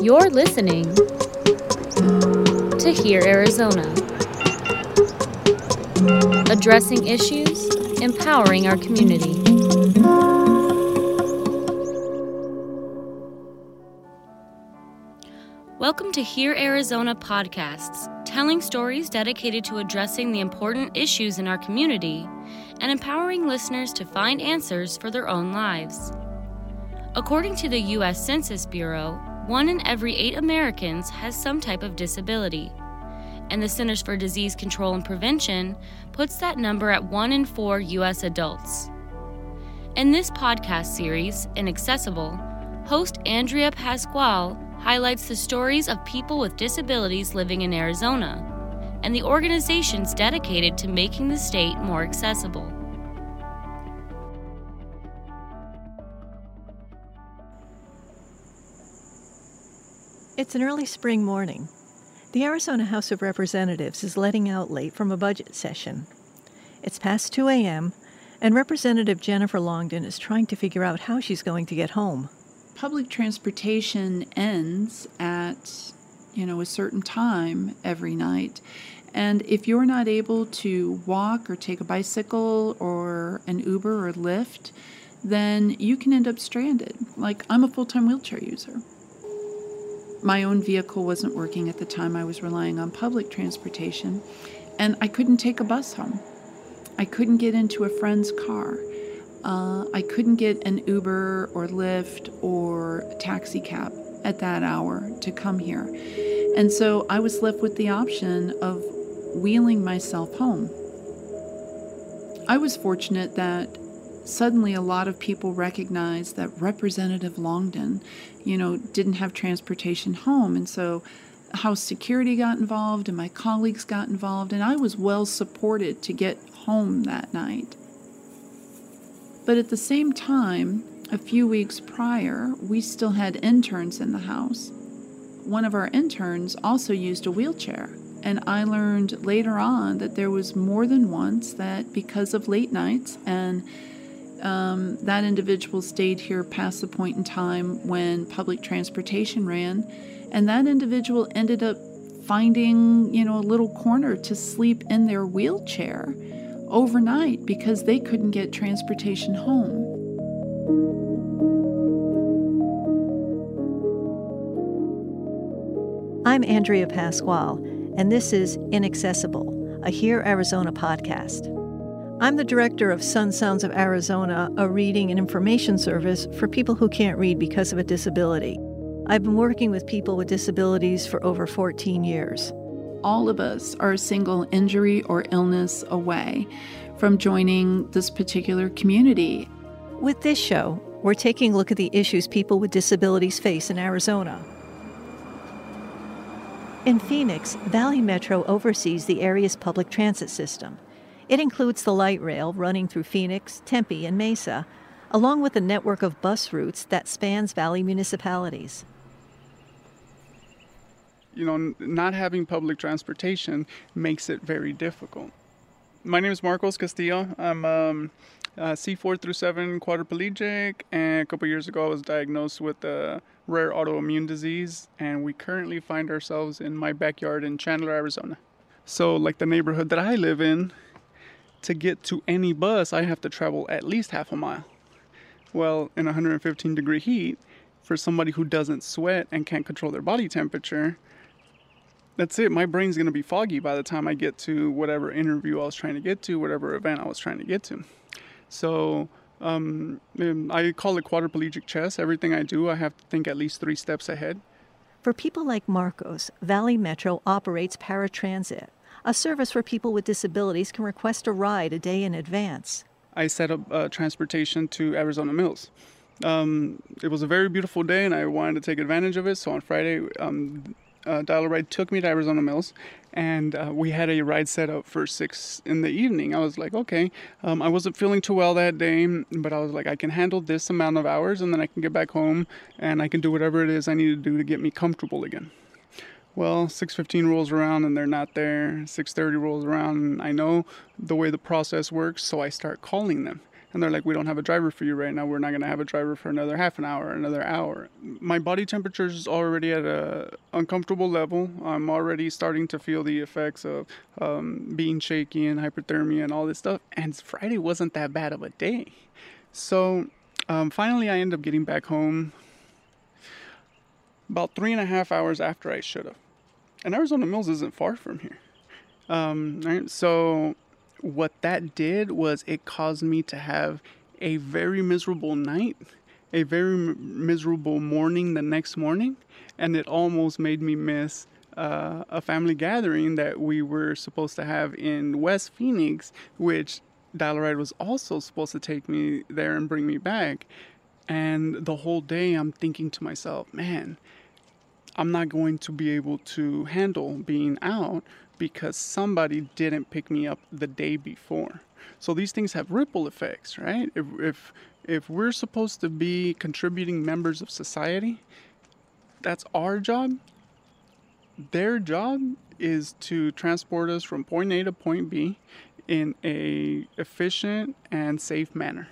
You're listening to Hear Arizona, addressing issues, empowering our community. Welcome to Hear Arizona podcasts, telling stories dedicated to addressing the important issues in our community and empowering listeners to find answers for their own lives. According to the U.S. Census Bureau, 1 in every 8 Americans has some type of disability, and the Centers for Disease Control and Prevention puts that number at 1 in 4 U.S. adults. In this podcast series, Inaccessible, host Andrea Pasquale highlights the stories of people with disabilities living in Arizona and the organizations dedicated to making the state more accessible. It's an early spring morning. The Arizona House of Representatives is letting out late from a budget session. It's past 2 a.m., and Representative Jennifer Longden is trying to figure out how she's going to get home. Public transportation ends at, a certain time every night. And if you're not able to walk or take a bicycle or an Uber or Lyft, then you can end up stranded. Like, I'm a full-time wheelchair user. My own vehicle wasn't working at the time. I was relying on public transportation, and I couldn't take a bus home. I couldn't get into a friend's car. I couldn't get an Uber or Lyft or a taxi cab at that hour to come here. And so I was left with the option of wheeling myself home. I was fortunate that suddenly a lot of people recognized that Representative Longden, didn't have transportation home. And so House Security got involved and my colleagues got involved, and I was well supported to get home that night. But at the same time, a few weeks prior, we still had interns in the house. One of our interns also used a wheelchair, and I learned later on that there was more than once that because of late nights and that individual stayed here past the point in time when public transportation ran, and that individual ended up finding, a little corner to sleep in their wheelchair overnight because they couldn't get transportation home. I'm Andrea Pasquale, and this is Inaccessible, a Hear Arizona podcast. I'm the director of Sun Sounds of Arizona, a reading and information service for people who can't read because of a disability. I've been working with people with disabilities for over 14 years. All of us are a single injury or illness away from joining this particular community. With this show, we're taking a look at the issues people with disabilities face in Arizona. In Phoenix, Valley Metro oversees the area's public transit system. It includes the light rail running through Phoenix, Tempe, and Mesa, along with a network of bus routes that spans Valley municipalities. Not having public transportation makes it very difficult. My name is Marcos Castillo. I'm C4 through 7 quadriplegic, and a couple years ago I was diagnosed with a rare autoimmune disease, and we currently find ourselves in my backyard in Chandler, Arizona. So like the neighborhood that I live in, to get to any bus, I have to travel at least half a mile. Well, in 115 degree heat, for somebody who doesn't sweat and can't control their body temperature, that's it. My brain's going to be foggy by the time I get to whatever interview I was trying to get to, whatever event I was trying to get to. So I call it quadriplegic chess. Everything I do, I have to think at least 3 steps ahead. For people like Marcos, Valley Metro operates paratransit, a service where people with disabilities can request a ride a day in advance. I set up transportation to Arizona Mills. It was a very beautiful day, and I wanted to take advantage of it. So on Friday, Dial-A-Ride took me to Arizona Mills, and we had a ride set up for 6 in the evening. I was like, okay, I wasn't feeling too well that day, but I was like, I can handle this amount of hours, and then I can get back home, and I can do whatever it is I need to do to get me comfortable again. Well, 6:15 rolls around and they're not there. 6:30 rolls around and I know the way the process works, so I start calling them. And they're like, we don't have a driver for you right now. We're not going to have a driver for another half an hour, another hour. My body temperature is already at an uncomfortable level. I'm already starting to feel the effects of being shaky and hyperthermia and all this stuff. And Friday wasn't that bad of a day. So finally, I ended up getting back home about 3.5 hours after I should have. And Arizona Mills isn't far from here. Right? So what that did was it caused me to have a very miserable night, a very miserable morning the next morning, and it almost made me miss a family gathering that we were supposed to have in West Phoenix, which Dial-A-Ride was also supposed to take me there and bring me back. And the whole day I'm thinking to myself, man, I'm not going to be able to handle being out because somebody didn't pick me up the day before. So these things have ripple effects, right? If we're supposed to be contributing members of society, that's our job. Their job is to transport us from point A to point B in a efficient and safe manner.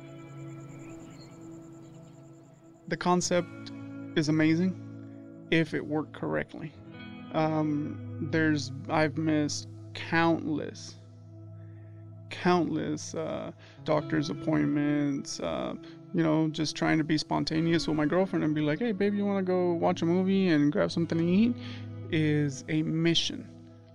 The concept is amazing if it worked correctly. I've missed countless doctor's appointments, just trying to be spontaneous with my girlfriend and be like, hey babe, you want to go watch a movie and grab something to eat, is a mission.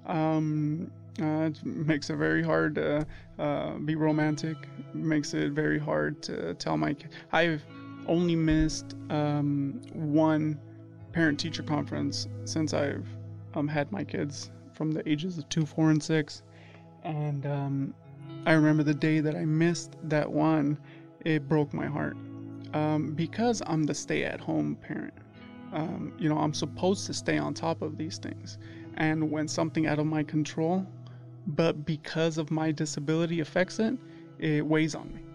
It makes it very hard to be romantic. It makes it very hard to tell my kids. I've only missed one parent-teacher conference since I've had my kids, from the ages of 2, 4, and 6. And I remember the day that I missed that one, it broke my heart. Because I'm the stay-at-home parent. I'm supposed to stay on top of these things. And when something out of my control, but because of my disability affects it, it weighs on me.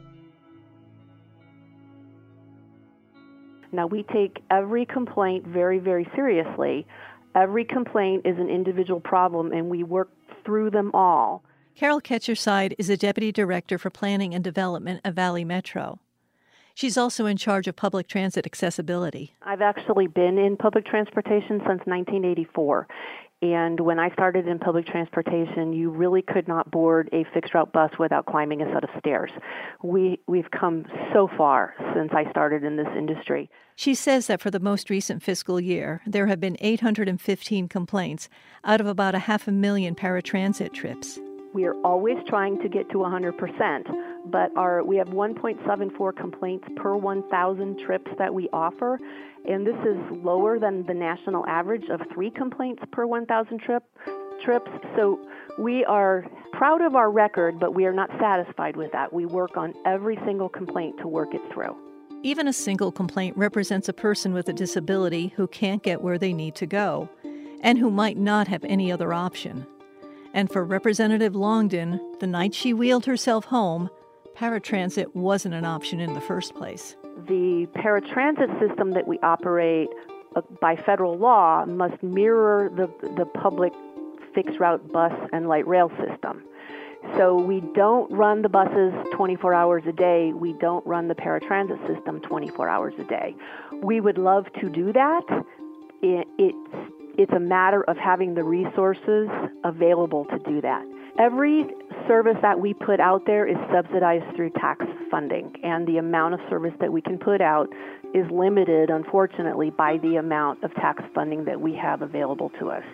Now, we take every complaint very, very seriously. Every complaint is an individual problem, and we work through them all. Carol Ketcherside is a Deputy Director for Planning and Development at Valley Metro. She's also in charge of public transit accessibility. I've actually been in public transportation since 1984. And when I started in public transportation, you really could not board a fixed-route bus without climbing a set of stairs. We've come so far since I started in this industry. She says that for the most recent fiscal year, there have been 815 complaints out of about 500,000 paratransit trips. We are always trying to get to 100%, but we have 1.74 complaints per 1,000 trips that we offer, and this is lower than the national average of 3 complaints per 1,000 trips. So we are proud of our record, but we are not satisfied with that. We work on every single complaint to work it through. Even a single complaint represents a person with a disability who can't get where they need to go, and who might not have any other option. And for Representative Longden, the night she wheeled herself home, paratransit wasn't an option in the first place. The paratransit system that we operate by federal law must mirror the public fixed-route bus and light rail system. So we don't run the buses 24 hours a day. We don't run the paratransit system 24 hours a day. We would love to do that. It's a matter of having the resources available to do that. Every service that we put out there is subsidized through tax funding, and the amount of service that we can put out is limited, unfortunately, by the amount of tax funding that we have available to us.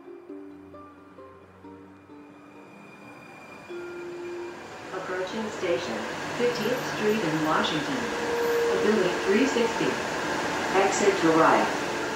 Approaching station, 15th Street in Washington. Ability 360. Exit to right.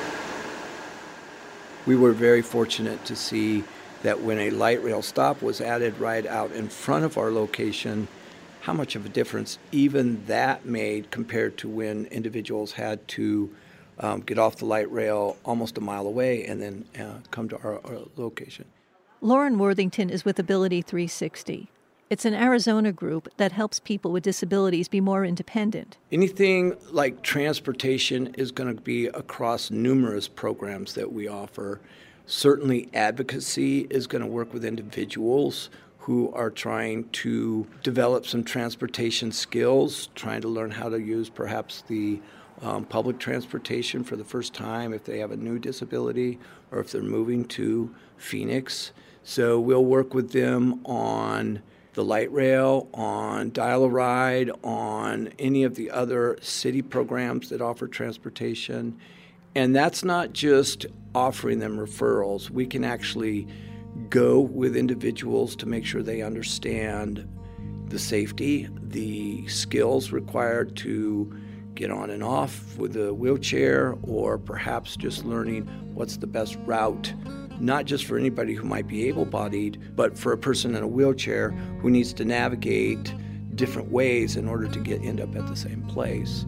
We were very fortunate to see that when a light rail stop was added right out in front of our location, how much of a difference even that made compared to when individuals had to get off the light rail almost a mile away and then come to our location. Lauren Worthington is with Ability 360. It's an Arizona group that helps people with disabilities be more independent. Anything like transportation is going to be across numerous programs that we offer. Certainly advocacy is going to work with individuals who are trying to develop some transportation skills, trying to learn how to use perhaps the public transportation for the first time if they have a new disability or if they're moving to Phoenix. So we'll work with them on the light rail, on Dial-A-Ride, on any of the other city programs that offer transportation. And that's not just offering them referrals. We can actually go with individuals to make sure they understand the safety, the skills required to get on and off with a wheelchair, or perhaps just learning what's the best route, not just for anybody who might be able-bodied, but for a person in a wheelchair who needs to navigate different ways in order to end up at the same place.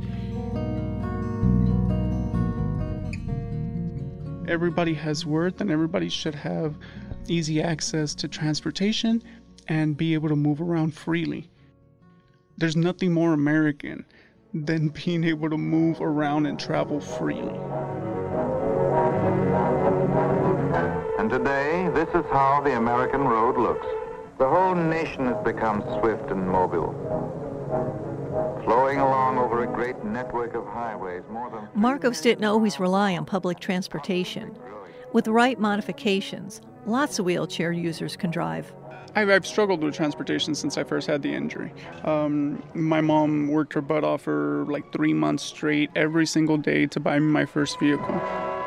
Everybody has worth, and everybody should have easy access to transportation and be able to move around freely. There's nothing more American than being able to move around and travel freely. And today, this is how the American road looks. The whole nation has become swift and mobile, flowing along over a great network of highways. Marcos didn't always rely on public transportation. With the right modifications, lots of wheelchair users can drive. I've struggled with transportation since I first had the injury. My mom worked her butt off for like 3 months straight every single day to buy me my first vehicle.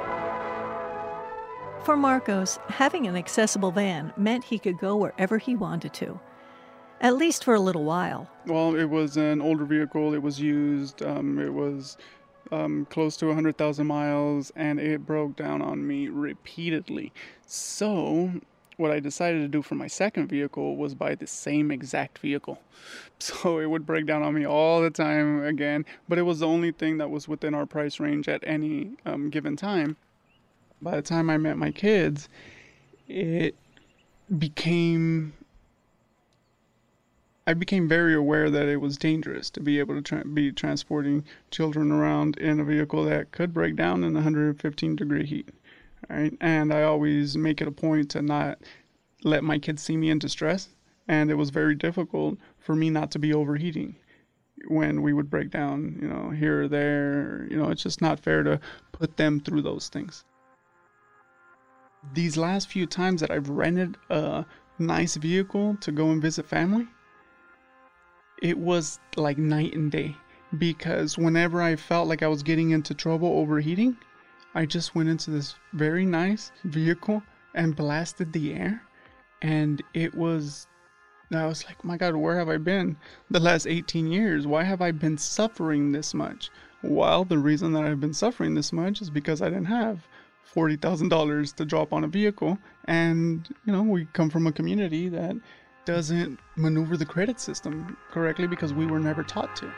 For Marcos, having an accessible van meant he could go wherever he wanted to, at least for a little while. Well, it was an older vehicle. It was used. It was close to 100,000 miles, and it broke down on me repeatedly. So what I decided to do for my second vehicle was buy the same exact vehicle. So it would break down on me all the time again, but it was the only thing that was within our price range at any given time. By the time I met my kids, I became very aware that it was dangerous to be able to be transporting children around in a vehicle that could break down in 115-degree heat. Right? And I always make it a point to not let my kids see me in distress. And it was very difficult for me not to be overheating when we would break down, here or there. It's just not fair to put them through those things. These last few times that I've rented a nice vehicle to go and visit family, it was like night and day, because whenever I felt like I was getting into trouble overheating, I just went into this very nice vehicle and blasted the air. And I was like, my God, where have I been the last 18 years? Why have I been suffering this much? Well, the reason that I've been suffering this much is because I didn't have $40,000 to drop on a vehicle. And, we come from a community that doesn't maneuver the credit system correctly because we were never taught to.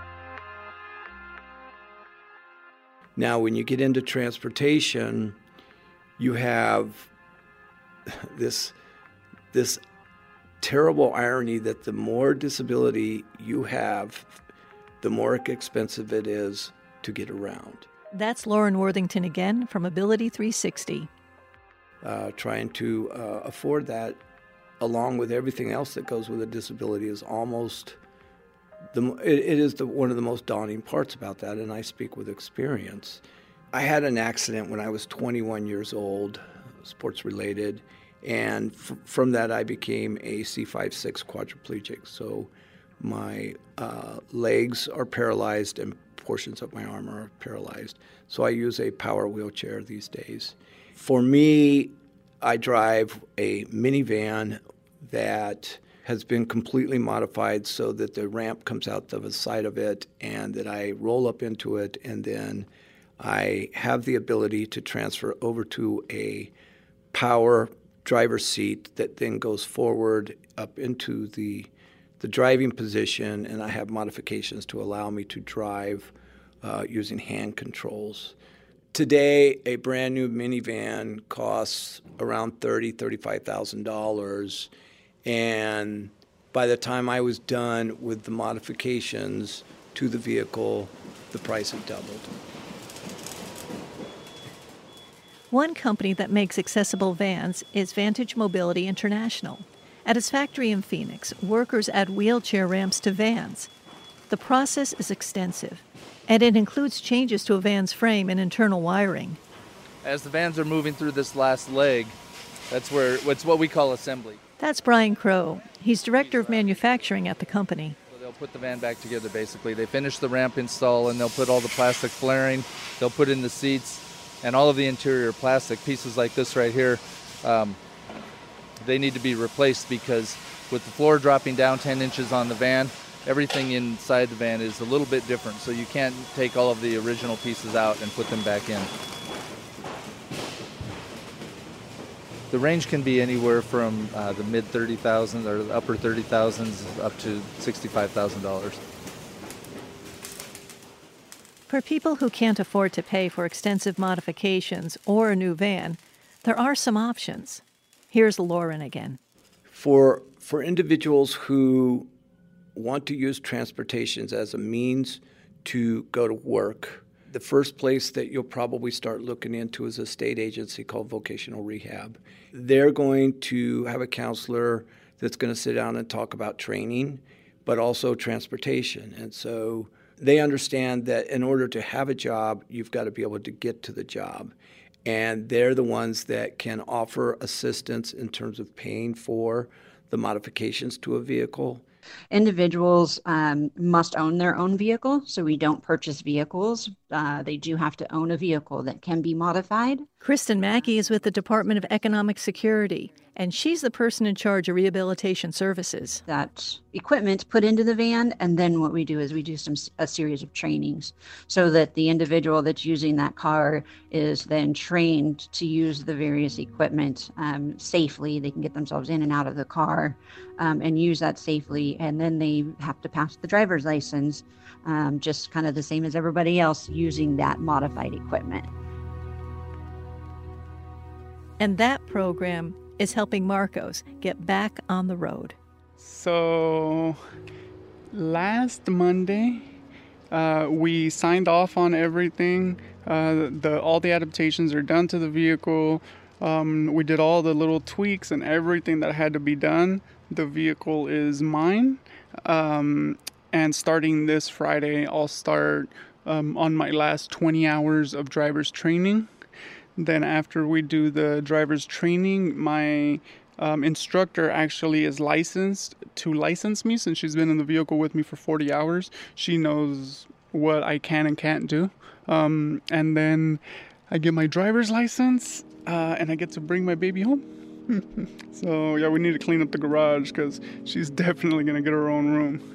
Now, when you get into transportation, you have this terrible irony that the more disability you have, the more expensive it is to get around. That's Lauren Worthington again from Ability 360. Trying to afford that, along with everything else that goes with a disability, is almost one of the most daunting parts about that, and I speak with experience. I had an accident when I was 21 years old, sports-related, and from that I became a C5-6 quadriplegic. So my legs are paralyzed and portions of my arm are paralyzed. So I use a power wheelchair these days. For me, I drive a minivan that has been completely modified so that the ramp comes out of the side of it and that I roll up into it, and then I have the ability to transfer over to a power driver's seat that then goes forward up into the driving position, and I have modifications to allow me to drive using hand controls. Today, a brand new minivan costs around $35,000, and by the time I was done with the modifications to the vehicle, the price had doubled. One company that makes accessible vans is Vantage Mobility International, At his factory in Phoenix, workers add wheelchair ramps to vans. The process is extensive, and it includes changes to a van's frame and internal wiring. As the vans are moving through this last leg, it's what we call assembly. That's Brian Crow. He's director of manufacturing at the company. So they'll put the van back together, basically. They finish the ramp install, and they'll put all the plastic flaring. They'll put in the seats and all of the interior plastic. Pieces like this right here, they need to be replaced because with the floor dropping down 10 inches on the van, everything inside the van is a little bit different. So you can't take all of the original pieces out and put them back in. The range can be anywhere from the mid $30,000 or the upper $30,000s up to $65,000. For people who can't afford to pay for extensive modifications or a new van, there are some options. Here's Lauren again. For individuals who want to use transportations as a means to go to work, the first place that you'll probably start looking into is a state agency called Vocational Rehab. They're going to have a counselor that's going to sit down and talk about training, but also transportation. And so they understand that in order to have a job, you've got to be able to get to the job. And they're the ones that can offer assistance in terms of paying for the modifications to a vehicle. Individuals must own their own vehicle, so we don't purchase vehicles. They do have to own a vehicle that can be modified. Kristen Mackey is with the Department of Economic Security, and she's the person in charge of rehabilitation services. That equipment put into the van, and then what we do is we do a series of trainings so that the individual that's using that car is then trained to use the various equipment safely. They can get themselves in and out of the car and use that safely, and then they have to pass the driver's license, just kind of the same as everybody else using that modified equipment. And that program is helping Marcos get back on the road. So last Monday, we signed off on everything. All the adaptations are done to the vehicle. We did all the little tweaks and everything that had to be done. The vehicle is mine. And starting this Friday, I'll start on my last 20 hours of driver's training. Then after we do the driver's training, my instructor actually is licensed to license me since she's been in the vehicle with me for 40 hours. She knows what I can and can't do. And then I get my driver's license and I get to bring my baby home. So yeah, we need to clean up the garage because she's definitely going to get her own room.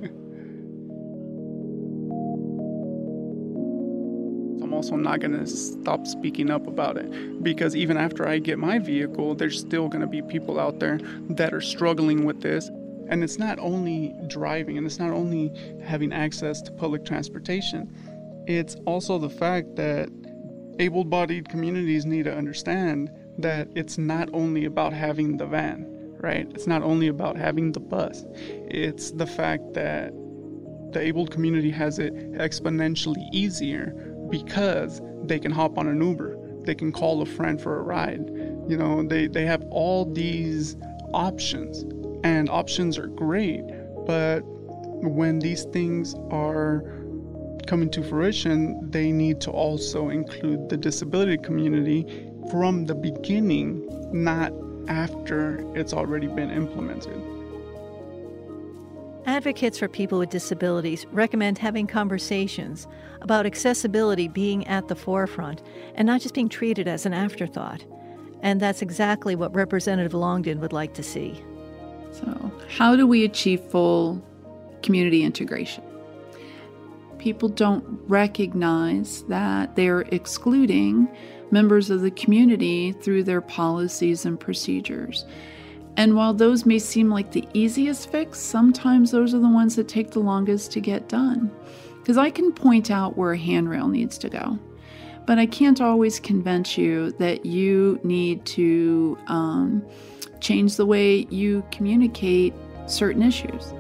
I'm also not going to stop speaking up about it because even after I get my vehicle, there's still going to be people out there that are struggling with this. And it's not only driving and it's not only having access to public transportation. It's also the fact that able-bodied communities need to understand that it's not only about having the van, right? It's not only about having the bus. It's the fact that the abled community has it exponentially easier because they can hop on an Uber. They can call a friend for a ride. You know, they have all these options, and options are great. But when these things are coming to fruition, they need to also include the disability community from the beginning, not after it's already been implemented. Advocates for people with disabilities recommend having conversations about accessibility being at the forefront and not just being treated as an afterthought. And that's exactly what Representative Longden would like to see. So, how do we achieve full community integration? People don't recognize that they're excluding members of the community through their policies and procedures. And while those may seem like the easiest fix, sometimes those are the ones that take the longest to get done. Because I can point out where a handrail needs to go, but I can't always convince you that you need to change the way you communicate certain issues.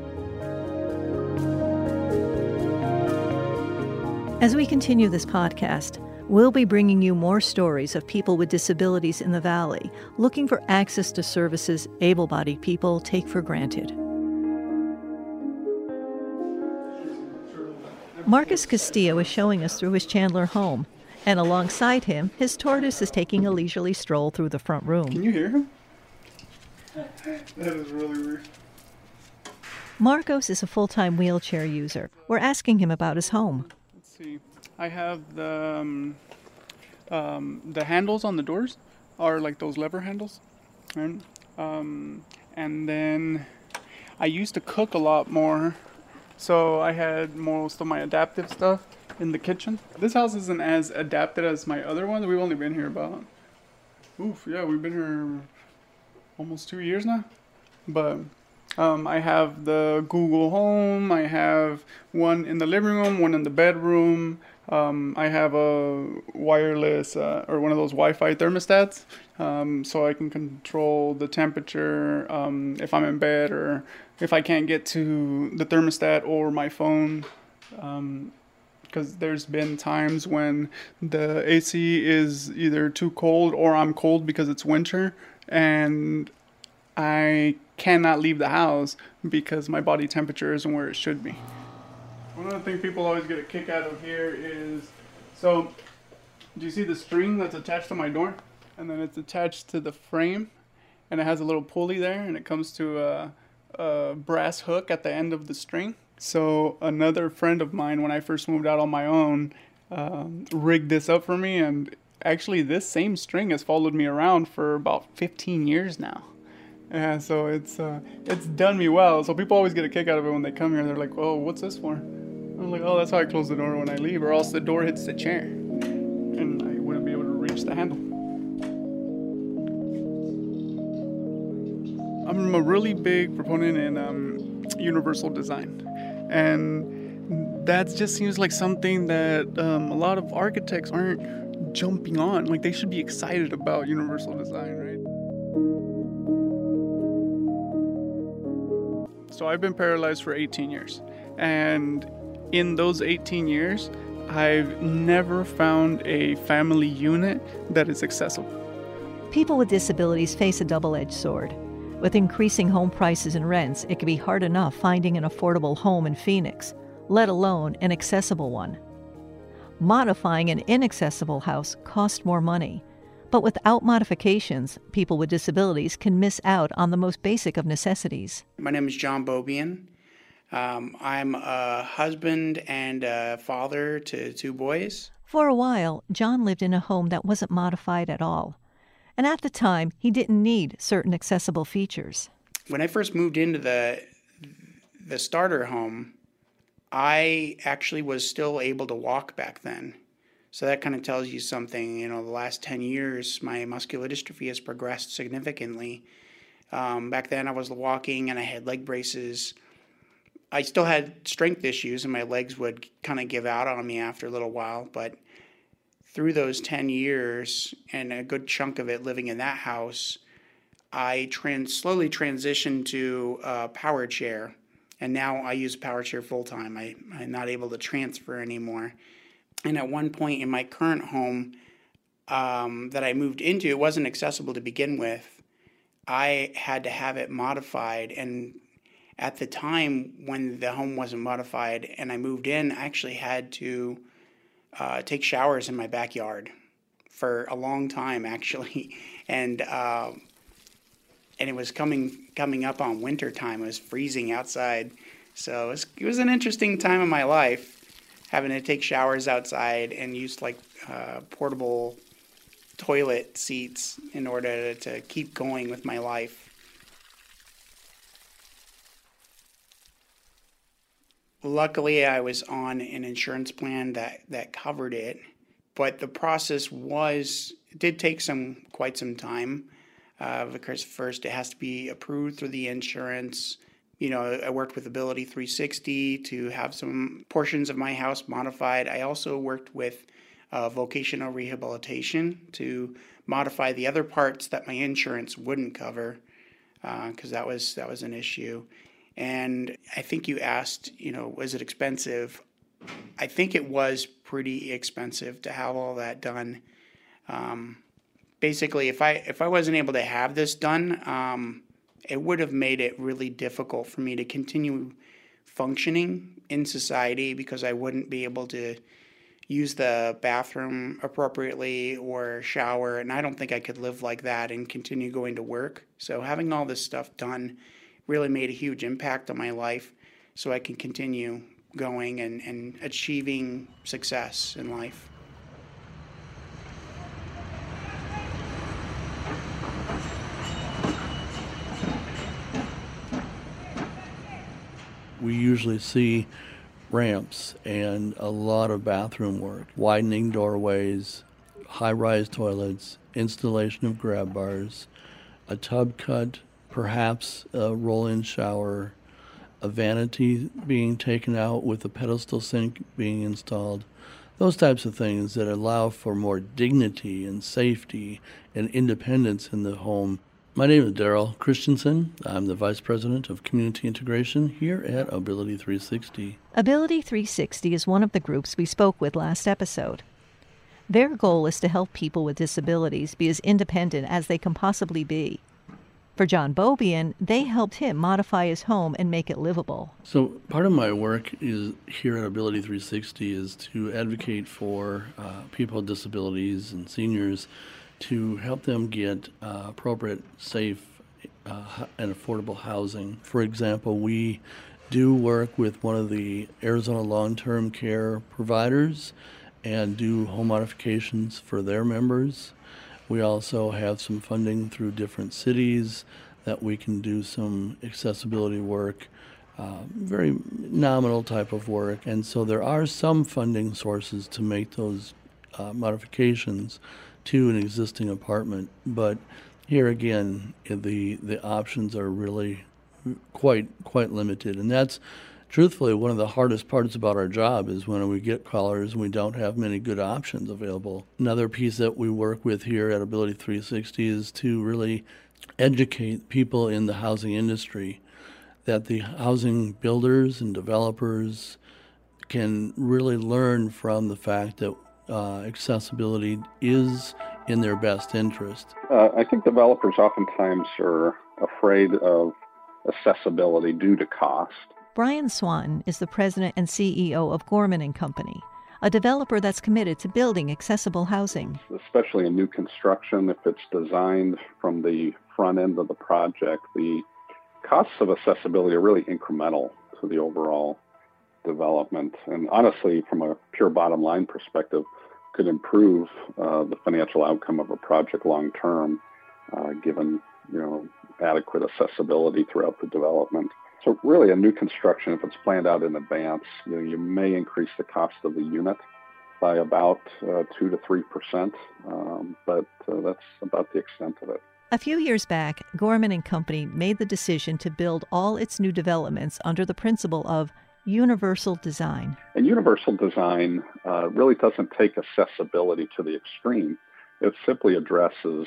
As we continue this podcast, We'll be bringing you more stories of people with disabilities in the Valley looking for access to services able-bodied people take for granted. Marcus Castillo is showing us through his Chandler home, and alongside him, his tortoise is taking a leisurely stroll through the front room. Can you hear him? That is really weird. Marcos is a full-time wheelchair user. We're asking him about his home. Let's see. I have the handles on the doors are like those lever handles, right? And then I used to cook a lot more, so I had most of my adaptive stuff in the kitchen. This house isn't as adapted as my other ones. We've only been here about, we've been here almost 2 years now. But I have the Google Home. I have one in the living room, one in the bedroom. I have a wireless or one of those Wi-Fi thermostats, so I can control the temperature if I'm in bed or if I can't get to the thermostat or my phone. Because there's been times when the AC is either too cold or I'm cold because it's winter, and I cannot leave the house because my body temperature isn't where it should be. One of the things people always get a kick out of here is, so do you see the string that's attached to my door? And then it's attached to the frame, and it has a little pulley there, and it comes to a brass hook at the end of the string. So another friend of mine, when I first moved out on my own, rigged this up for me, and actually this same string has followed me around for about 15 years now. And so it's done me well. So people always get a kick out of it when they come here. They're like, "Oh, what's this for?" I'm like, "Oh, that's how I close the door when I leave, or else the door hits the chair, and I wouldn't be able to reach the handle." I'm a really big proponent in universal design, and that just seems like something that a lot of architects aren't jumping on. Like, they should be excited about universal design, right? So I've been paralyzed for 18 years, and in those 18 years, I've never found a family unit that is accessible. People with disabilities face a double-edged sword. With increasing home prices and rents, it can be hard enough finding an affordable home in Phoenix, let alone an accessible one. Modifying an inaccessible house costs more money, but without modifications, people with disabilities can miss out on the most basic of necessities. My name is John Bobian. I'm a husband and a father to 2 boys. For a while, John lived in a home that wasn't modified at all. And at the time, he didn't need certain accessible features. When I first moved into the starter home, I actually was still able to walk back then. So that kind of tells you something. You know, the last 10 years, my muscular dystrophy has progressed significantly. Back then, I was walking and I had leg braces. I still had strength issues and my legs would kind of give out on me after a little while. But through those 10 years and a good chunk of it living in that house, I slowly transitioned to a power chair. And now I use a power chair full time. I'm not able to transfer anymore. And at one point in my current home that I moved into, it wasn't accessible to begin with. I had to have it modified. And at the time when the home wasn't modified and I moved in, I actually had to take showers in my backyard for a long time, actually. And it was coming up on winter time. It was freezing outside. So it was an interesting time in my life, having to take showers outside and use portable toilet seats in order to keep going with my life. Luckily, I was on an insurance plan that covered it, but the process did take quite some time. Because first it has to be approved through the insurance. You know, I worked with Ability 360 to have some portions of my house modified. I also worked with vocational rehabilitation to modify the other parts that my insurance wouldn't cover, because that was an issue. And I think you asked, was it expensive? I think it was pretty expensive to have all that done. Basically, if I wasn't able to have this done, it would have made it really difficult for me to continue functioning in society, because I wouldn't be able to use the bathroom appropriately or shower, and I don't think I could live like that and continue going to work. So having all this stuff done really made a huge impact on my life, so I can continue going and achieving success in life. We usually see ramps and a lot of bathroom work, widening doorways, high-rise toilets, installation of grab bars, a tub cut, perhaps a roll-in shower, a vanity being taken out with a pedestal sink being installed. Those types of things that allow for more dignity and safety and independence in the home. My name is Daryl Christensen. I'm the Vice President of Community Integration here at Ability 360. Ability 360 is one of the groups we spoke with last episode. Their goal is to help people with disabilities be as independent as they can possibly be. For John Beaubien, they helped him modify his home and make it livable. So part of my work is here at Ability 360 is to advocate for people with disabilities and seniors to help them get appropriate, safe, and affordable housing. For example, we do work with one of the Arizona long-term care providers and do home modifications for their members. We also have some funding through different cities that we can do some accessibility work, very nominal type of work. And so there are some funding sources to make those modifications to an existing apartment. But here again, the options are really quite limited. And that's truthfully one of the hardest parts about our job is when we get callers and we don't have many good options available. Another piece that we work with here at Ability 360 is to really educate people in the housing industry that the housing builders and developers can really learn from the fact that accessibility is in their best interest. I think developers oftentimes are afraid of accessibility due to cost. Brian Swanton is the president and CEO of Gorman & Company, a developer that's committed to building accessible housing. Especially in new construction, if it's designed from the front end of the project, the costs of accessibility are really incremental to the overall development. And honestly, from a pure bottom line perspective, could improve the financial outcome of a project long term, given adequate accessibility throughout the development. So really a new construction, if it's planned out in advance, you may increase the cost of the unit by about 2 to 3%, but that's about the extent of it. A few years back, Gorman & Company made the decision to build all its new developments under the principle of universal design. And universal design really doesn't take accessibility to the extreme. It simply addresses,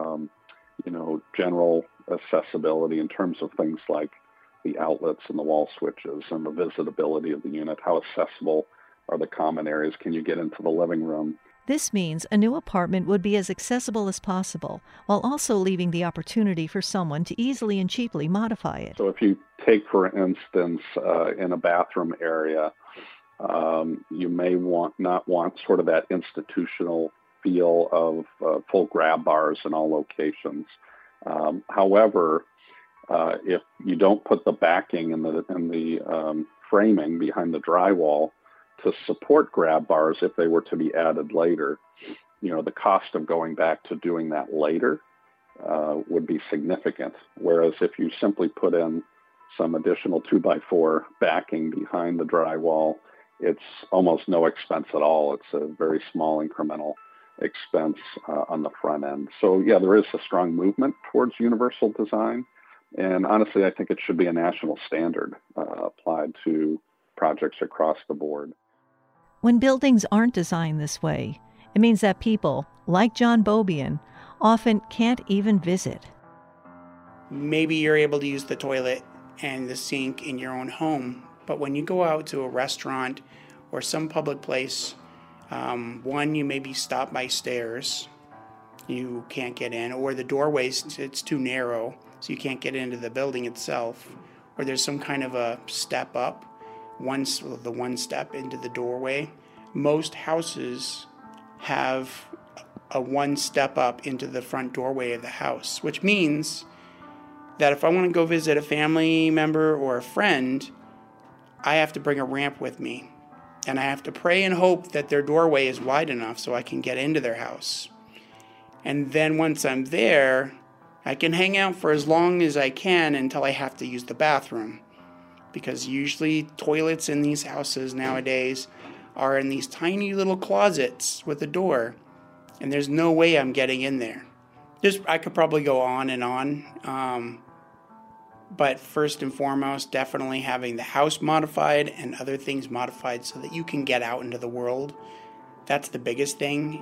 general accessibility in terms of things like the outlets and the wall switches and the visitability of the unit. How accessible are the common areas? Can you get into the living room? This means a new apartment would be as accessible as possible, while also leaving the opportunity for someone to easily and cheaply modify it. So if you take, for instance, in a bathroom area, you may not want sort of that institutional feel of full grab bars in all locations. However, if you don't put the backing and the framing behind the drywall to support grab bars, if they were to be added later, the cost of going back to doing that later would be significant. Whereas if you simply put in some additional 2x4 backing behind the drywall, it's almost no expense at all. It's a very small incremental expense on the front end. So yeah, there is a strong movement towards universal design. And honestly, I think it should be a national standard applied to projects across the board. When buildings aren't designed this way, it means that people, like John Beaubien, often can't even visit. Maybe you're able to use the toilet and the sink in your own home, but when you go out to a restaurant or some public place. One, you may be stopped by stairs. You can't get in, or the doorways, it's too narrow, so you can't get into the building itself. Or there's some kind of a step up, the one step into the doorway. Most houses have a one step up into the front doorway of the house, which means that if I want to go visit a family member or a friend, I have to bring a ramp with me. And I have to pray and hope that their doorway is wide enough so I can get into their house. And then once I'm there, I can hang out for as long as I can until I have to use the bathroom. Because usually toilets in these houses nowadays are in these tiny little closets with a door. And there's no way I'm getting in there. I could probably go on and on. But first and foremost, definitely having the house modified and other things modified so that you can get out into the world. That's the biggest thing.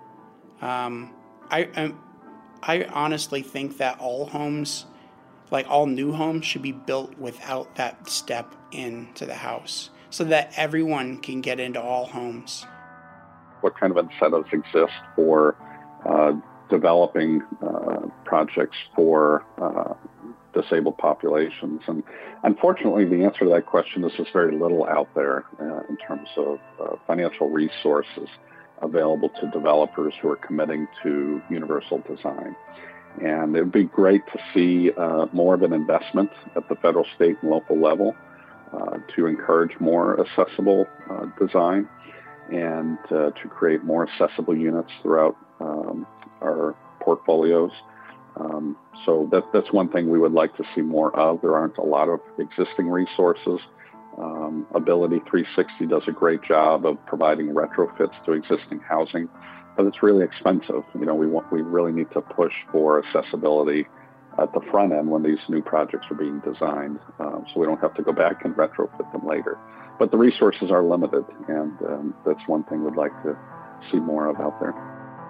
I honestly think that all homes, like all new homes, should be built without that step into the house so that everyone can get into all homes. What kind of incentives exist for developing projects for disabled populations? And unfortunately, the answer to that question is just very little out there in terms of financial resources available to developers who are committing to universal design. And it would be great to see more of an investment at the federal, state, and local level to encourage more accessible design and to create more accessible units throughout our portfolios. So that's one thing we would like to see more of. There aren't a lot of existing resources. Ability 360 does a great job of providing retrofits to existing housing, but it's really expensive. We really need to push for accessibility at the front end when these new projects are being designed, so we don't have to go back and retrofit them later. But the resources are limited, and that's one thing we'd like to see more of out there.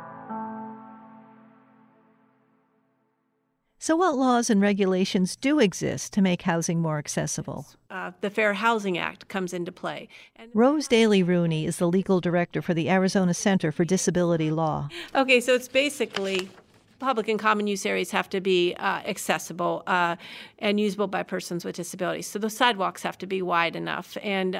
So what laws and regulations do exist to make housing more accessible? The Fair Housing Act comes into play. Rose Daly Rooney is the legal director for the Arizona Center for Disability Law. Okay, so it's basically public and common use areas have to be accessible and usable by persons with disabilities. So the sidewalks have to be wide enough, and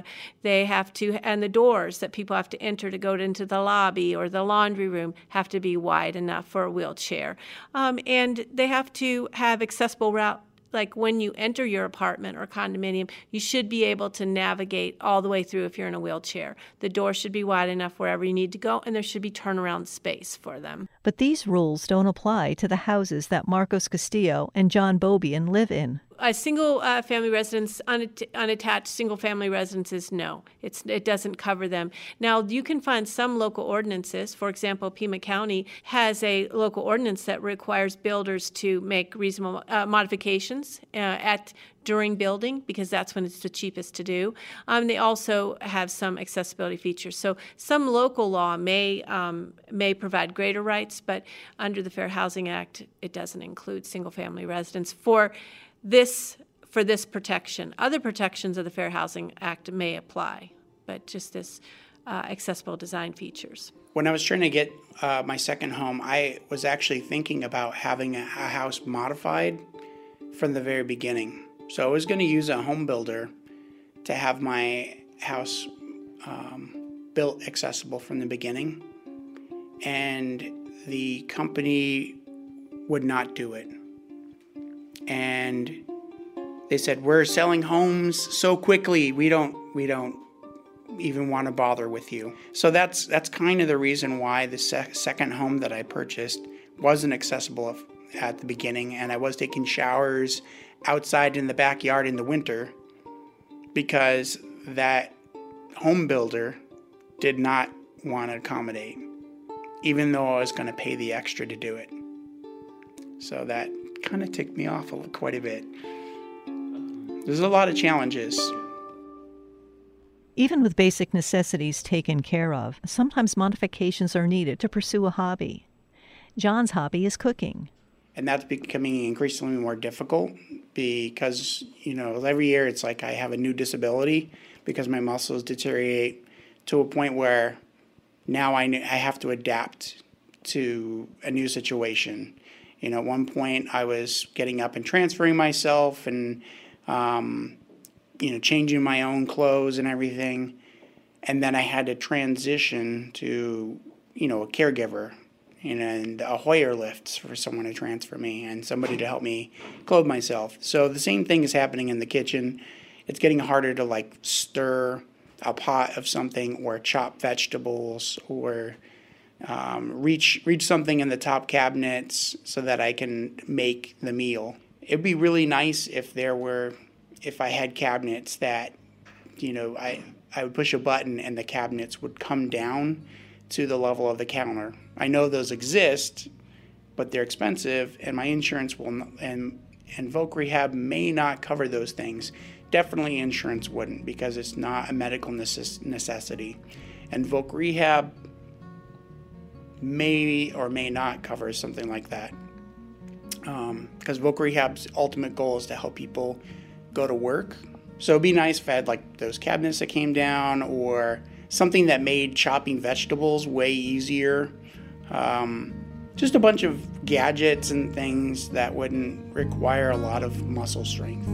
and the doors that people have to enter to go into the lobby or the laundry room have to be wide enough for a wheelchair. And they have to have accessible route. Like when you enter your apartment or condominium, you should be able to navigate all the way through if you're in a wheelchair. The door should be wide enough wherever you need to go, and there should be turnaround space for them. But these rules don't apply to the houses that Marcos Castillo and John Beaubien live in. A single family residence, unattached single family residences, no, it doesn't cover them. Now, you can find some local ordinances. For example, Pima County has a local ordinance that requires builders to make reasonable modifications during building, because that's when it's the cheapest to do. They also have some accessibility features. So some local law may provide greater rights, but under the Fair Housing Act, it doesn't include single family residence for this protection. Other protections of the Fair Housing Act may apply, but just this accessible design features. When I was trying to get my second home, I was actually thinking about having a house modified from the very beginning. So I was going to use a home builder to have my house built accessible from the beginning, and the company would not do it. And they said, "We're selling homes so quickly, we don't even want to bother with you." So that's kind of the reason why the second home that I purchased wasn't accessible at the beginning, and I was taking showers outside in the backyard in the winter because that home builder did not want to accommodate, even though I was going to pay the extra to do it. So that kind of ticked me off quite a bit. There's a lot of challenges. Even with basic necessities taken care of, sometimes modifications are needed to pursue a hobby. John's hobby is cooking. And that's becoming increasingly more difficult because, every year it's like I have a new disability, because my muscles deteriorate to a point where now I have to adapt to a new situation. You know, at one point I was getting up and transferring myself and, changing my own clothes and everything. And then I had to transition to, a caregiver, and a Hoyer lift for someone to transfer me and somebody to help me clothe myself. So the same thing is happening in the kitchen. It's getting harder to stir a pot of something or chop vegetables or reach something in the top cabinets so that I can make the meal. It'd be really nice if I had cabinets that, I would push a button and the cabinets would come down to the level of the counter. I know those exist, but they're expensive, and my insurance will and Voc Rehab may not cover those things. Definitely insurance wouldn't, because it's not a medical necessity. And Voc Rehab may or may not cover something like that. Because Voc Rehab's ultimate goal is to help people go to work. So it'd be nice if I had those cabinets that came down, or something that made chopping vegetables way easier. Just a bunch of gadgets and things that wouldn't require a lot of muscle strength.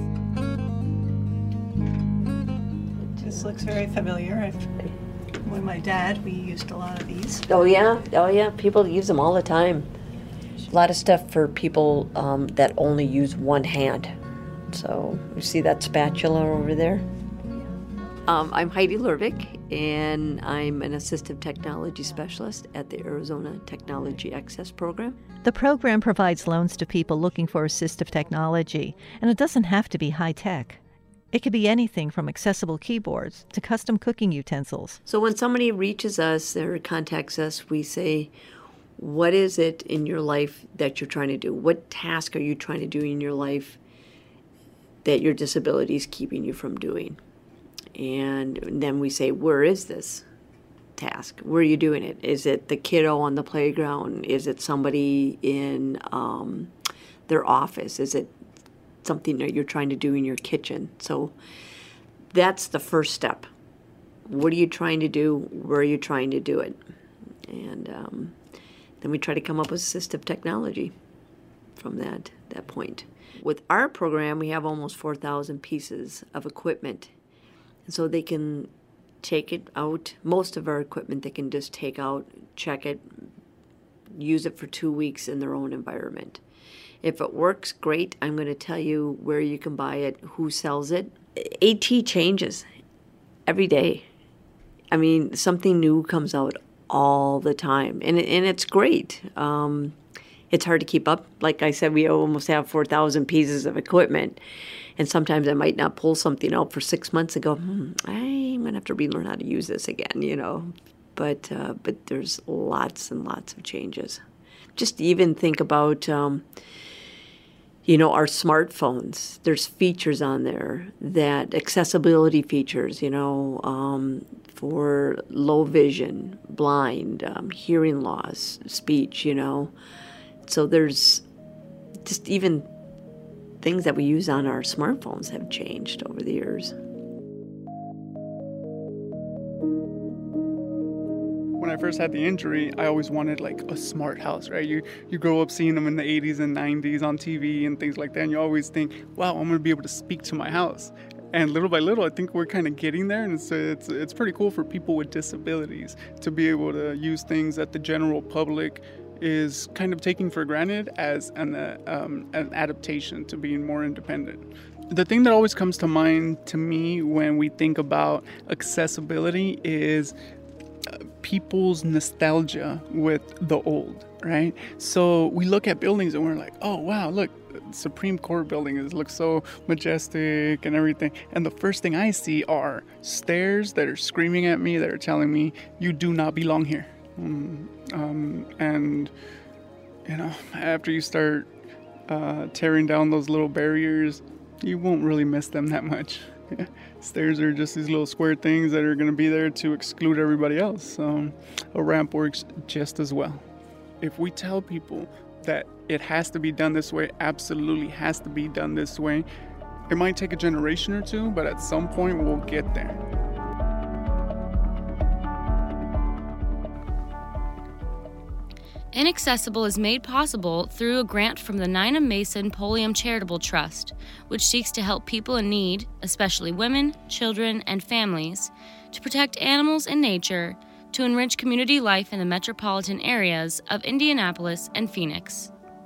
This looks very familiar. When my dad, we used a lot of these. Oh yeah, people use them all the time. A lot of stuff for people that only use one hand. So you see that spatula over there? I'm Heidi Lervik, and I'm an assistive technology specialist at the Arizona Technology Access Program. The program provides loans to people looking for assistive technology, and it doesn't have to be high-tech. It could be anything from accessible keyboards to custom cooking utensils. So when somebody reaches us or contacts us, we say, what is it in your life that you're trying to do? What task are you trying to do in your life that your disability is keeping you from doing? And then we say, where is this task? Where are you doing it? Is it the kiddo on the playground? Is it somebody in their office? Is it something that you're trying to do in your kitchen? So that's the first step. What are you trying to do? Where are you trying to do it? And then we try to come up with assistive technology from that point. With our program, we have almost 4,000 pieces of equipment. And so they can take it out. Most of our equipment they can just take out, check it, use it for 2 weeks in their own environment. If it works, great. I'm going to tell you where you can buy it, who sells it. AT changes every day. I mean, something new comes out all the time, and it's great. It's hard to keep up. Like I said, we almost have 4,000 pieces of equipment. And sometimes I might not pull something out for 6 months and go, I'm going to have to relearn how to use this again, But there's lots and lots of changes. Just even think about, our smartphones. There's features on there, that accessibility features, for low vision, blind, hearing loss, speech, So there's just even things that we use on our smartphones have changed over the years. When I first had the injury, I always wanted a smart house, right? You grow up seeing them in the 80s and 90s on TV and things like that, and you always think, wow, I'm going to be able to speak to my house. And little by little, I think we're kind of getting there, and it's pretty cool for people with disabilities to be able to use things that the general public is kind of taking for granted as an adaptation to being more independent. The thing that always comes to mind to me when we think about accessibility is people's nostalgia with the old, right? So we look at buildings and we're like, oh wow, look, Supreme Court building looks so majestic and everything. And the first thing I see are stairs that are screaming at me, that are telling me, you do not belong here. And after you start tearing down those little barriers, you won't really miss them that much. Stairs are just these little square things that are going to be there to exclude everybody else. So a ramp works just as well. If we tell people that it has to be done this way, absolutely has to be done this way, it might take a generation or two, but at some point we'll get there. Inaccessible is made possible through a grant from the Nina Mason Polium Charitable Trust, which seeks to help people in need, especially women, children, and families, to protect animals and nature, to enrich community life in the metropolitan areas of Indianapolis and Phoenix.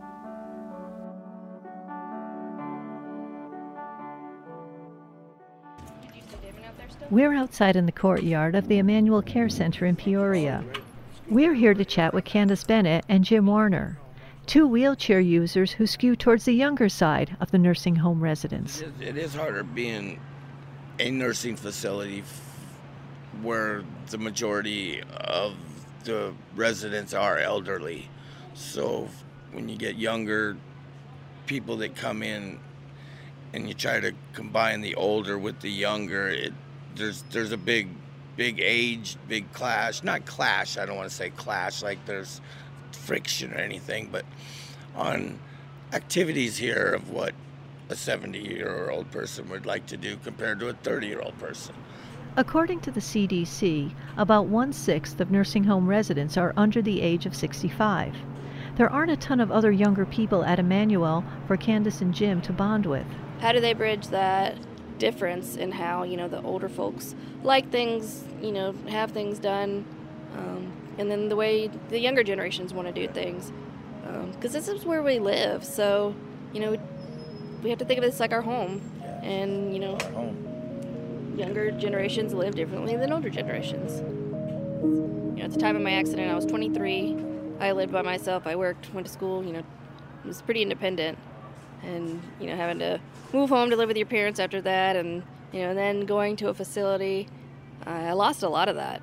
We're outside in the courtyard of the Emmanuel Care Center in Peoria. We're here to chat with Candace Bennett and Jim Warner, two wheelchair users who skew towards the younger side of the nursing home residents. It is harder being a nursing facility where the majority of the residents are elderly. So when you get younger people that come in and you try to combine the older with the younger, there's a big age, big clash. Not clash, I don't want to say clash like there's friction or anything, but on activities here of what a 70-year-old person would like to do compared to a 30-year-old person. According to the CDC, about 1/6 of nursing home residents are under the age of 65. There aren't a ton of other younger people at Emmanuel for Candace and Jim to bond with. How do they bridge that difference in how, the older folks like things, have things done, and then the way the younger generations want to do things? Because this is where we live, so, we have to think of this like our home, and, Our home. Younger generations live differently than older generations. At the time of my accident, I was 23. I lived by myself. I worked, went to school, was pretty independent. And, having to move home to live with your parents after that, and, and then going to a facility, I lost a lot of that.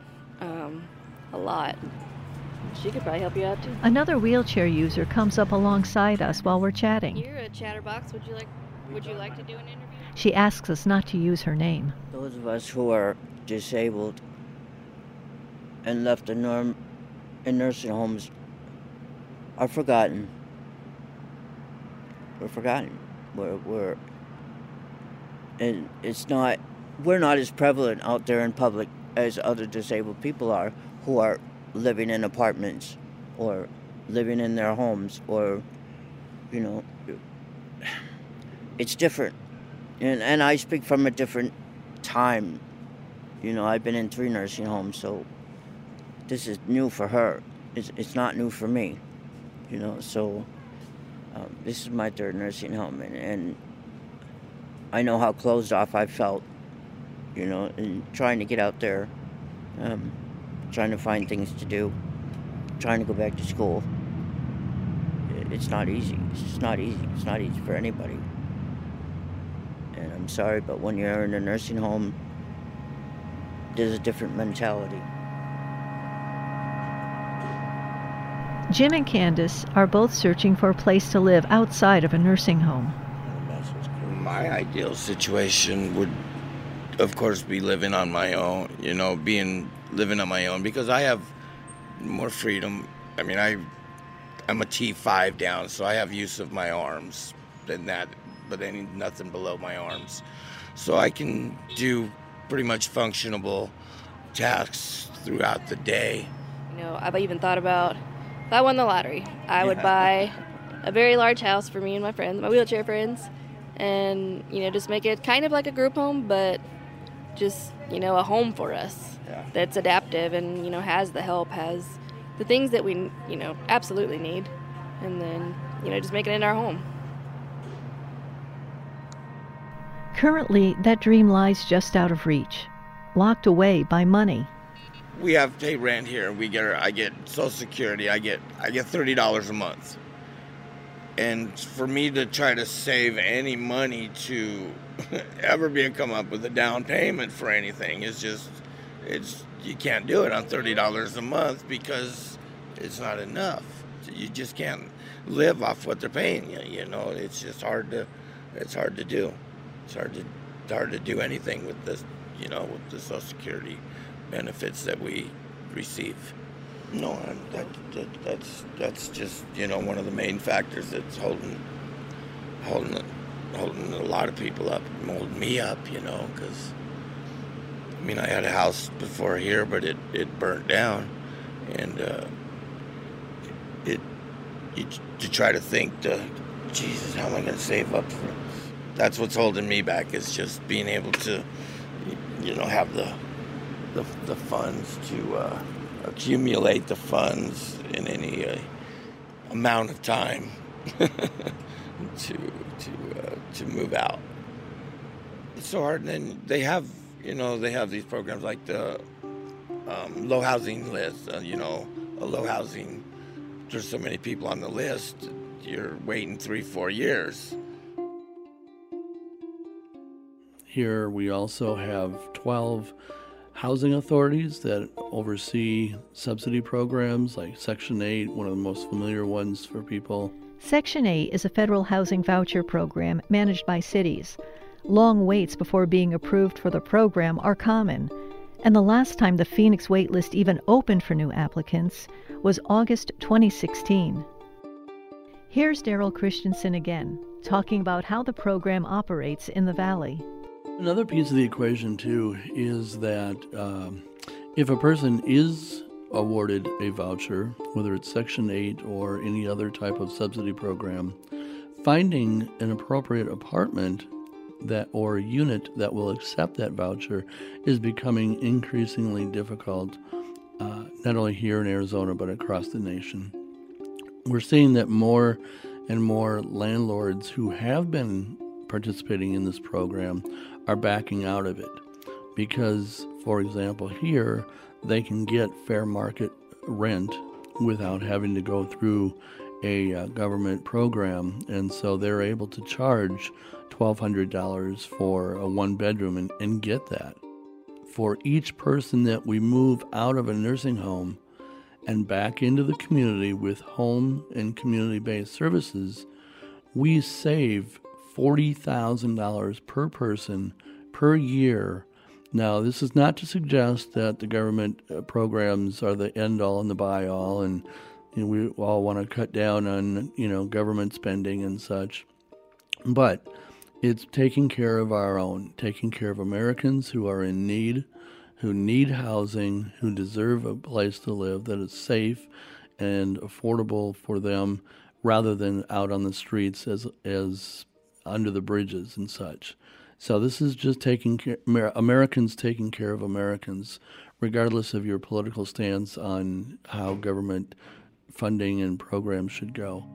A lot. She could probably help you out, too. Another wheelchair user comes up alongside us while we're chatting. You're a chatterbox. Would you like to do an interview? She asks us not to use her name. Those of us who are disabled and left in nursing homes are forgotten. We're forgotten. And we're not as prevalent out there in public as other disabled people are, who are living in apartments or living in their homes, or, it's different. And I speak from a different time. I've been in 3 nursing homes, so this is new for her. It's not new for me, so this is my 3rd nursing home, and I know how closed off I felt, and trying to get out there, trying to find things to do, trying to go back to school. It's not easy. It's just not easy. It's not easy for anybody. And I'm sorry, but when you're in a nursing home, there's a different mentality. Jim and Candace are both searching for a place to live outside of a nursing home. My ideal situation would, of course, be living on my own, living on my own, because I have more freedom. I mean, I'm a T5 down, so I have use of my arms than that, but nothing below my arms. So I can do pretty much functionable tasks throughout the day. I've even thought about, if I won the lottery, I would buy a very large house for me and my friends, my wheelchair friends, and, just make it kind of like a group home, but just, a home for us that's adaptive and, has the help, has the things that we, absolutely need, and then, just make it in our home. Currently, that dream lies just out of reach, locked away by money. We have to pay rent here. I get Social Security. I get $30 a month. And for me to try to save any money to ever come up with a down payment for anything you can't do it on $30 a month, because it's not enough. You just can't live off what they're paying you. It's just hard to do. It's hard to do anything with this, with the Social Security benefits that we receive. No, that's just one of the main factors that's holding a lot of people up, holding me up, because I had a house before here, but it burnt down, and to try to think, Jesus, how am I going to save up for? That's what's holding me back, is just being able to, have the funds to accumulate the funds in any amount of time to move out. It's so hard. And then they have these programs like the low housing list. A low housing. There's so many people on the list. You're waiting 3-4 years. Here we also have 12 housing authorities that oversee subsidy programs like Section 8, one of the most familiar ones for people. Section 8 is a federal housing voucher program managed by cities. Long waits before being approved for the program are common, and the last time the Phoenix waitlist even opened for new applicants was August 2016. Here's Daryl Christensen again, talking about how the program operates in the Valley. Another piece of the equation, too, is that if a person is awarded a voucher, whether it's Section 8 or any other type of subsidy program, finding an appropriate apartment or unit that will accept that voucher is becoming increasingly difficult, not only here in Arizona, but across the nation. We're seeing that more and more landlords who have been participating in this program are backing out of it because, for example, here they can get fair market rent without having to go through a government program, and so they're able to charge $1,200 for a one-bedroom and get that. For each person that we move out of a nursing home and back into the community with home and community-based services, we save $40,000 per person per year. Now, this is not to suggest that the government programs are the end-all and the buy-all, and we all want to cut down on, government spending and such. But it's taking care of our own, taking care of Americans who are in need, who need housing, who deserve a place to live that is safe and affordable for them, rather than out on the streets as under the bridges and such. So this is just Americans taking care of Americans, regardless of your political stance on how government funding and programs should go.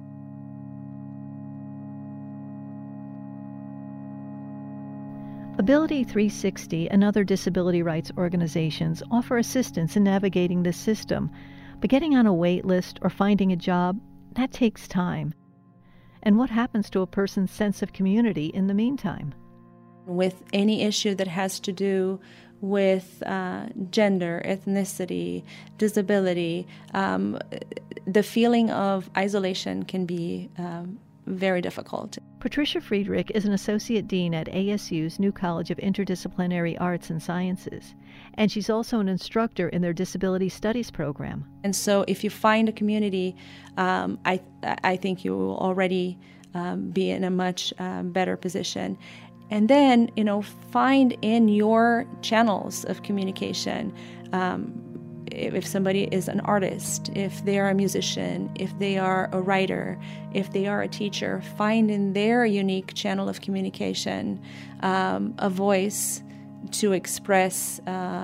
Ability 360 and other disability rights organizations offer assistance in navigating this system, but getting on a wait list or finding a job, that takes time. And what happens to a person's sense of community in the meantime? With any issue that has to do with gender, ethnicity, disability, the feeling of isolation can be very difficult. Patricia Friedrich is an associate dean at ASU's New College of Interdisciplinary Arts and Sciences, and she's also an instructor in their Disability Studies program. And so if you find a community, I think you will already be in a much better position. And then, find in your channels of communication, if somebody is an artist, if they are a musician, if they are a writer, if they are a teacher, find in their unique channel of communication a voice to express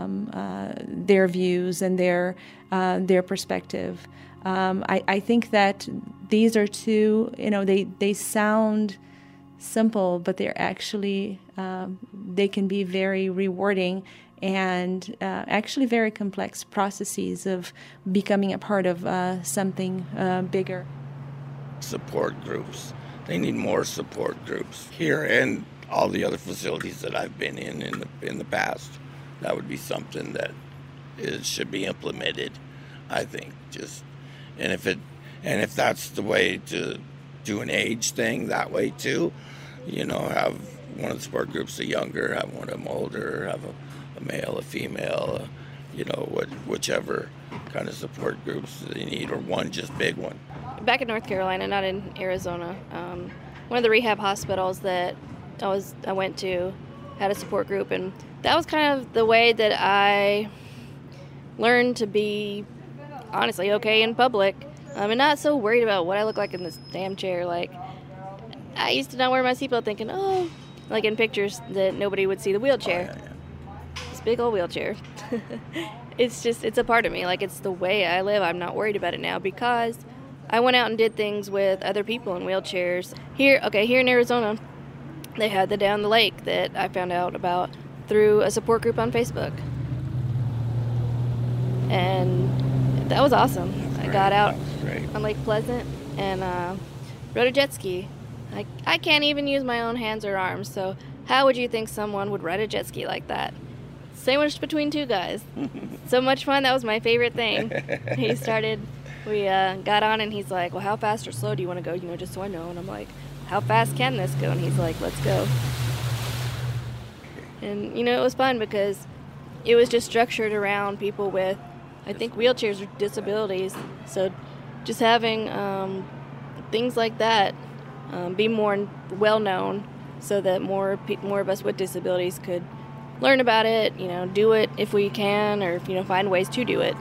their views and their perspective. I think that these are two, they sound simple, but they're actually, they can be very rewarding and actually very complex processes of becoming a part of something bigger. Support groups. They need more support groups here and all the other facilities that I've been in the past. That would be something that should be implemented, I think. And if that's the way to do an age thing that way too, have one of the support groups a younger, have one of them older, have a male, a female, whichever kind of support groups they need, or one just big one. Back in North Carolina, not in Arizona, one of the rehab hospitals that I went to had a support group, and that was kind of the way that I learned to be honestly okay in public. and not so worried about what I look like in this damn chair. Like, I used to not wear my seatbelt thinking, oh, like in pictures that nobody would see the wheelchair. This big old wheelchair. It's a part of me. Like, it's the way I live. I'm not worried about it now because I went out and did things with other people in wheelchairs. Here in Arizona, they had the Down the Lake that I found out about through a support group on Facebook. And that was awesome. I got out on Lake Pleasant and rode a jet ski. I can't even use my own hands or arms, so how would you think someone would ride a jet ski like that? Sandwiched between two guys. So much fun. That was my favorite thing. We got on and he's like, well, how fast or slow do you want to go? Just so I know. And I'm like, how fast can this go? And he's like, let's go. And, it was fun because it was just structured around people with, I think, wheelchairs or disabilities. So just having things like that be more well-known so that more of us with disabilities could learn about it, do it if we can, or, find ways to do it.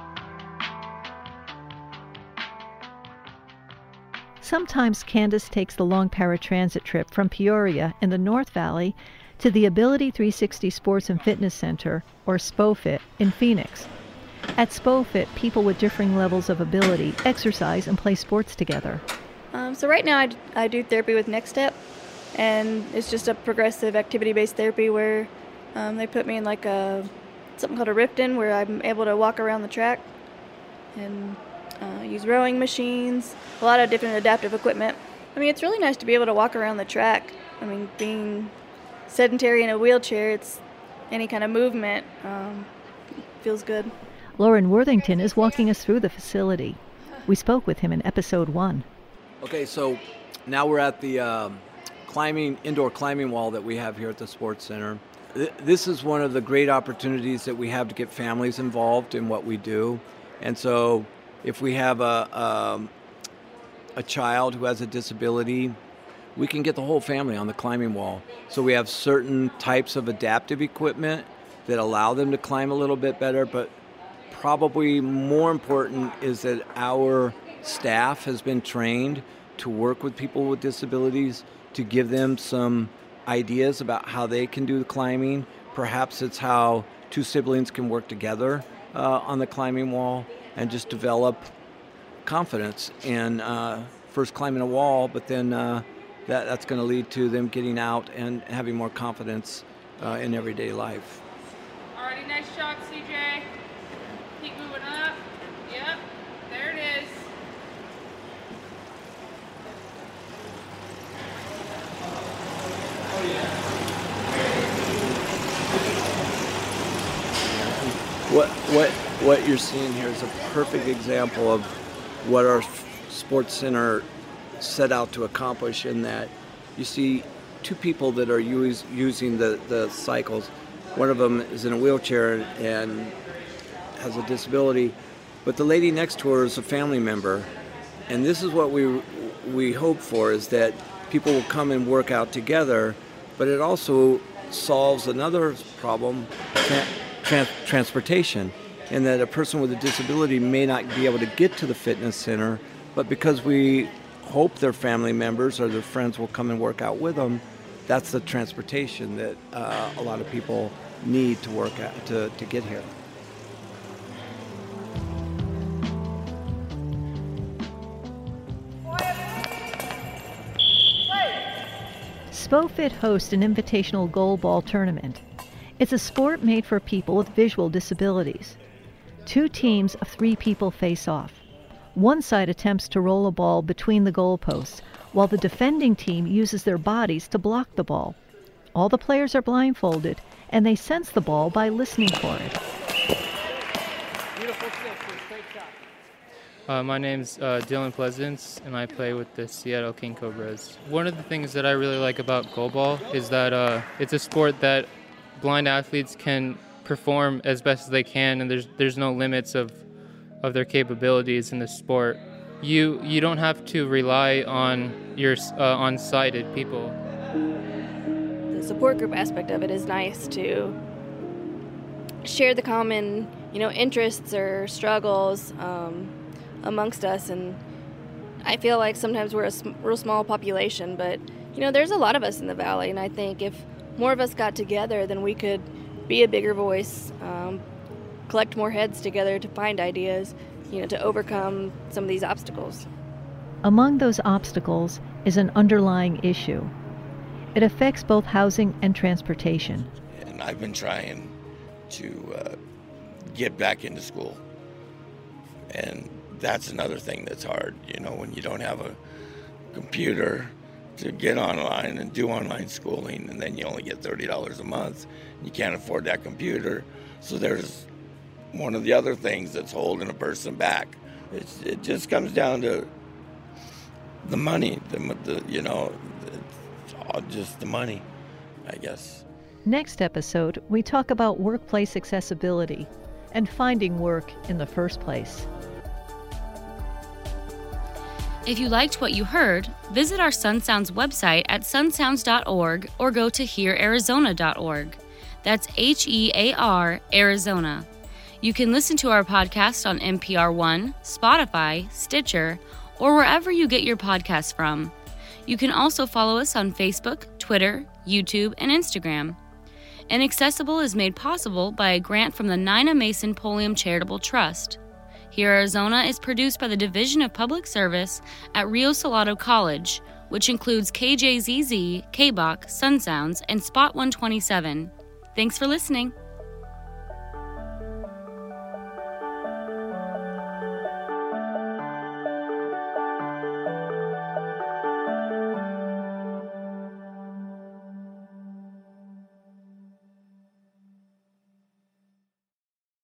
Sometimes Candace takes the long paratransit trip from Peoria in the North Valley to the Ability 360 Sports and Fitness Center, or SPOFIT, in Phoenix. At SPOFIT, people with differing levels of ability exercise and play sports together. So right now I do therapy with Next Step, and it's just a progressive activity-based therapy where they put me in like something called a Riften, where I'm able to walk around the track and use rowing machines, a lot of different adaptive equipment. It's really nice to be able to walk around the track. Being sedentary in a wheelchair, it's any kind of movement feels good. Lauren Worthington is walking us through the facility. We spoke with him in episode 1. Okay, so now we're at the indoor climbing wall that we have here at the Sports Center. This is one of the great opportunities that we have to get families involved in what we do. And so if we have a child who has a disability, we can get the whole family on the climbing wall. So we have certain types of adaptive equipment that allow them to climb a little bit better, but probably more important is that our staff has been trained to work with people with disabilities, to give them some ideas about how they can do the climbing. Perhaps it's how two siblings can work together on the climbing wall and just develop confidence in first climbing a wall, but then that's going to lead to them getting out and having more confidence in everyday life. Alrighty, nice job, CJ. Keep moving up. Yep, there it is. What you're seeing here is a perfect example of what our Sports Center set out to accomplish, in that you see two people that are using the cycles. One of them is in a wheelchair and has a disability, but the lady next to her is a family member. And this is what we hope for, is that people will come and work out together, but it also solves another problem, transportation, in that a person with a disability may not be able to get to the fitness center, but because we hope their family members or their friends will come and work out with them, that's the transportation that a lot of people need to work at to get here. SPOFIT hosts an invitational goalball tournament. It's a sport made for people with visual disabilities. 2 teams of 3 people face off. One side attempts to roll a ball between the goalposts, while the defending team uses their bodies to block the ball. All the players are blindfolded, and they sense the ball by listening for it. My name's Dylan Pleasance, and I play with the Seattle King Cobras. One of the things that I really like about goalball is that it's a sport that blind athletes can perform as best as they can, and there's no limits of their capabilities in the sport. You don't have to rely on your on sighted people. The support group aspect of it is nice to share the common, interests or struggles. amongst us. And I feel like sometimes we're a real small population, but there's a lot of us in the valley, and I think if more of us got together, then we could be a bigger voice, collect more heads together to find ideas, to overcome some of these obstacles. Among those obstacles is an underlying issue. It affects both housing and transportation. And I've been trying to get back into school. And that's another thing that's hard, when you don't have a computer to get online and do online schooling, and then you only get $30 a month. You can't afford that computer. So there's one of the other things that's holding a person back. It just comes down to the money, just the money, I guess. Next episode, we talk about workplace accessibility and finding work in the first place. If you liked what you heard, visit our Sun Sounds website at sunsounds.org or go to heararizona.org. That's HEAR, Arizona. You can listen to our podcast on NPR One, Spotify, Stitcher, or wherever you get your podcasts from. You can also follow us on Facebook, Twitter, YouTube, and Instagram. Inaccessible is made possible by a grant from the Nina Mason Pulliam Charitable Trust. Here Arizona is produced by the Division of Public Service at Rio Salado College, which includes KJZZ, KBOC, Sun Sounds, and Spot 127. Thanks for listening.